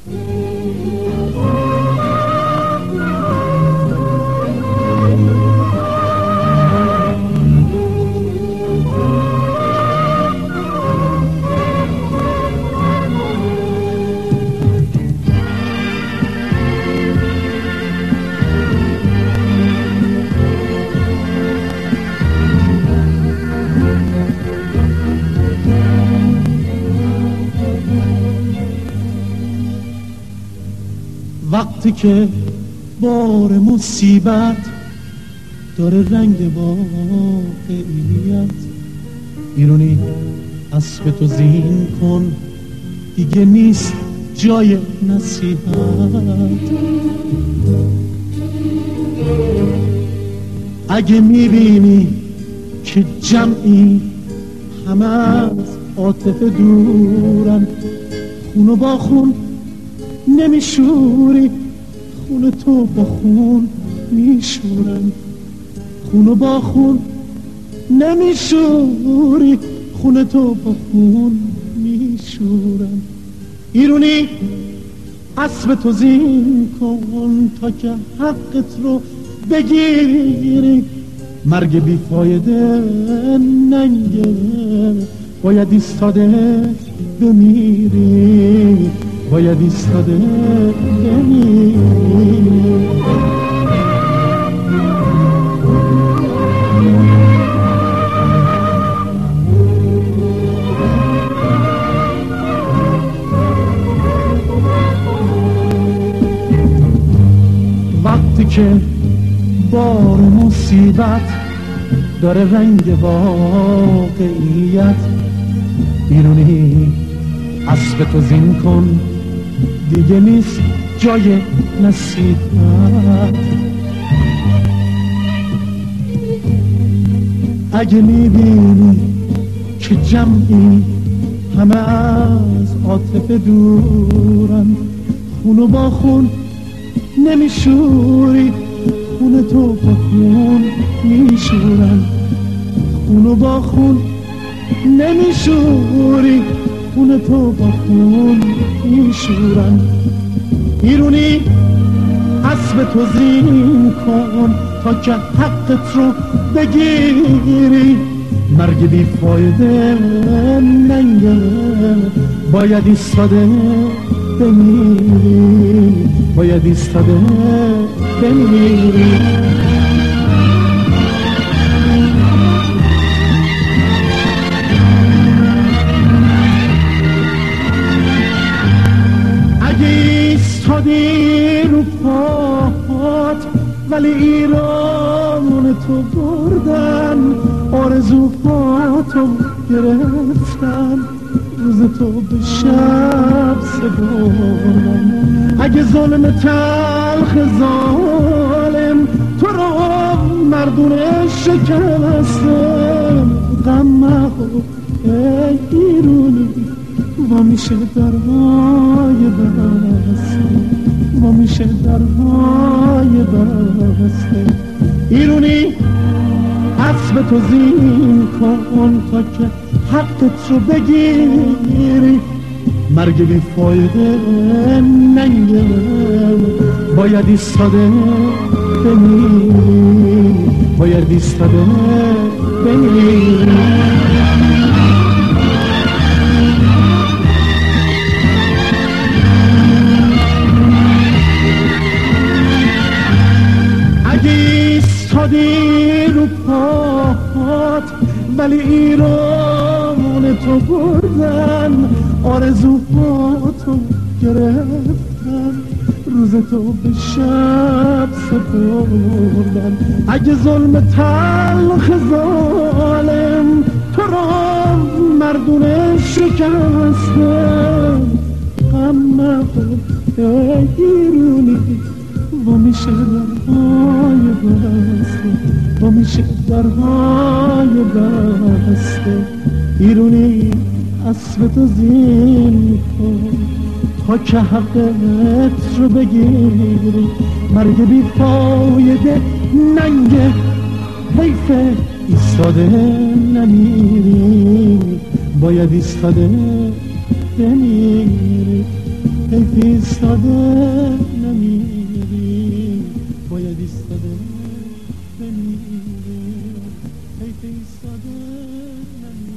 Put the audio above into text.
وقتی که بار مصیبت داره رنگ واقعیت، ایرونی اسب تو زین کن، دیگه نیست جای نصیحت. اگه میبینی که جمعی همه از عاطفه دورن، خونو با خون نمیشوری، خون تو با خون میشورن. خونو با خون نمیشوری، خون تو با خون میشورن. ایرونی اسب تو زین کن تا که حقت رو بگیری، مرگ بیفایده ننگه، باید ایستاده بمیری، باید ایستاده بمیری. وقتی که بار مصیبت داره رنگ واقعیت، ایرونی اسب تو زین کن، دیگه نیست جای نصیحت. اگه میبینی که جمعی همه از عاطفه دورن، خونو با خون نمیشوری، خون تو با خون میشورن. خونو با خون نمیشوری، خون تو با خون میشورن. ایرونی اسب تو زین کن تا که حقت رو بگیری، مرگ بیفایده ننگه، باید ایستاده بمیری، باید ایستاده بمیری. اگه ایستادی رو پاهات ولی ایران تو بردن، آرزوهاتو گرفتن، روز تو به شب سپردن. اگه ظلم تلخ ظالم تو رو مردونه شکستن، غم مخور ای ایرونی، ما میشه درهای بسته، ما میشه درهای بسته. ایرونی اسب تو زین کن تا که حقت رو بگیری، مرگ بیفایده ننگه، باید ایستاده بمیری، باید ایستاده بمیری. اگه ایستادی رو پاهات ولی ایران تو بردن، آرزوهاتو گرفتن، روز تو به شب سپردن. اگه ظلم تلخ ظالم تو را مردونه شکستن، غم مخور ای ایرونی، با میشه درهای بسته، با میشه درهای بسته. ایرونی اسب تو زین کن تا که حقت رو بگیری، مرگ بیفایده ننگه، حیفه ایستاده نمیری، باید ایستاده بمیری. حیف ایستاده نمیری، باید ایستاده بمیری، حیف ایستاده نمیری.